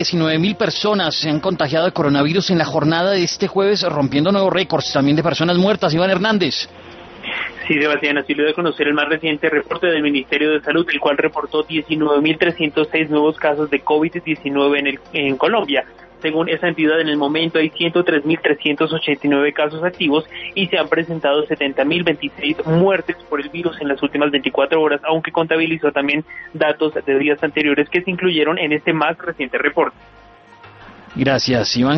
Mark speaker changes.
Speaker 1: 19.000 personas se han contagiado de coronavirus en la jornada de este jueves, rompiendo nuevos récords también de personas muertas. Iván Hernández.
Speaker 2: Sí, Sebastián, así lo dio a conocer el más reciente reporte del Ministerio de Salud, el cual reportó 19.306 nuevos casos de COVID-19 en Colombia. Según esa entidad, en el momento hay 103.389 casos activos y se han presentado 70.026 muertes por el virus en las últimas 24 horas, aunque contabilizó también datos de días anteriores que se incluyeron en este más reciente reporte.
Speaker 1: Gracias, Iván.